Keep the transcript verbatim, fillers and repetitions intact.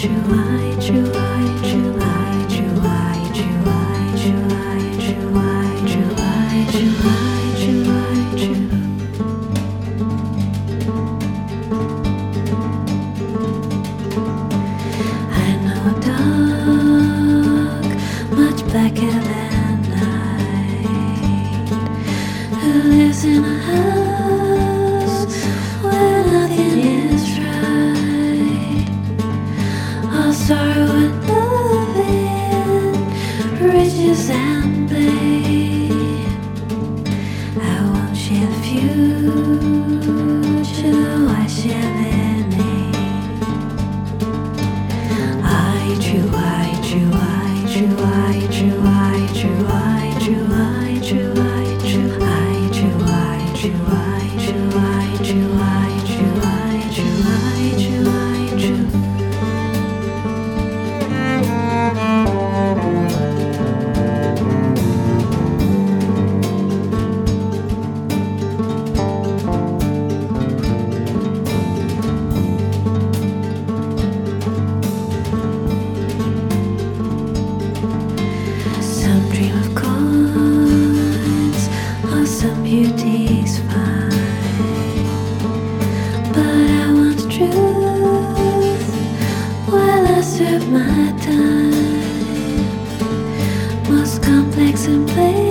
Blacker than night, who lives in a house where nothing is right. All sorrow and loving, riches and blame. I won't share the future, though I share their name. I true, I true, I true, I true, I true, I true, I true, I true, I true, I true, I true, I true, I true, I true, I true, I true. Some dream of coins, or some beauty's fine, but I want the truth while I serve my time. Most complex and plain.